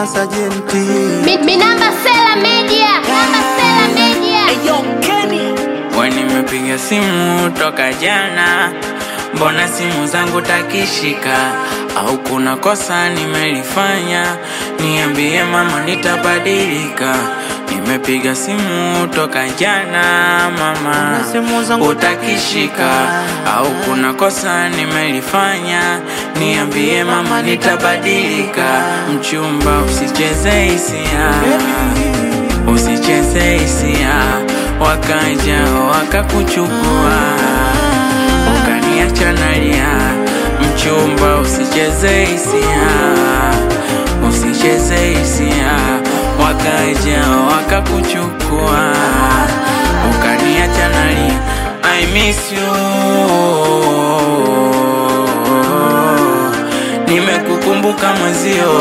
na Sajenti. Minamba Sela Media. Minamba Sela Media. Ayo Kenny, nimepiga simu toka jana, mbona simu zangu takishika? Au kuna kosa nimelifanya? Niambie mama, nitabadilika. Nimepiga simu toka jana mama, utakishika? Au kuna kosa nimelifanya? Niambie mama, nitabadilika. Mchumba, usicheze hisia, usicheze hisia, wakaja wakakuchukua ukaniacha nalia. Mchumba, usicheze hisia, usicheze hisia, wakaja wakakuchukua ukaniacha nalia. I miss you, nimekukumbuka mwezio.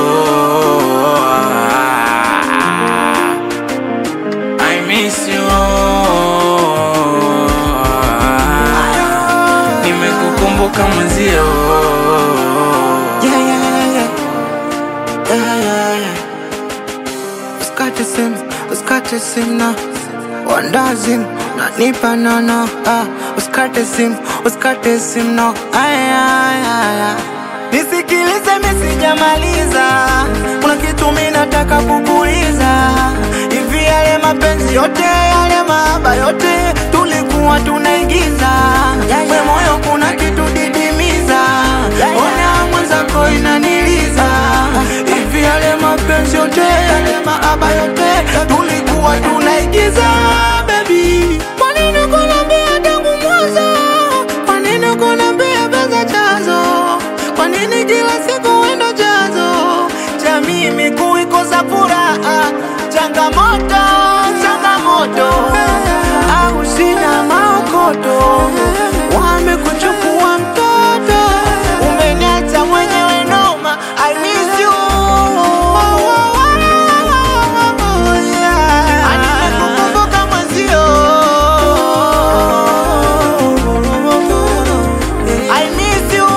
I miss you, nimekukumbuka mwezio. Usikate simu na wandazim na nipa nono. Usikate simu no. Nisikilize, mimi sijamaliza, kuna kitu mimi nataka kukuuliza. Hivi yale mapenzi yote, yale mahaba yote tulikuwa tunaigiza? We moyo kuna kitu didimiza, ona mwenzako inaniliza. Hivi yale mapenzi yote, yale mahaba yote tulikuwa tunaigiza? Baby, kwa nini kunambia tangu mwanzo? Kwa nini kunambia pesa chanzo? Kwa nini kila siku wendo chanzo cha mimi kuikosa furaha? Changamoto au sina maokoto, wamekuchukua mtoto, umeniacha mwenyewe noma. I miss you, nimekukumbuka mwezio. I miss you,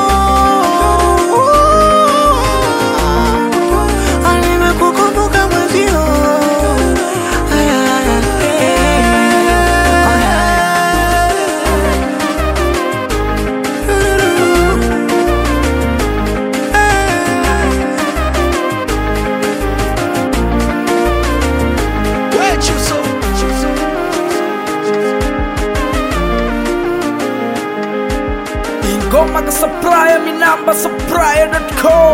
nimekukumbuka mwezio. ingoma ka supplier, Minamba supplier.com.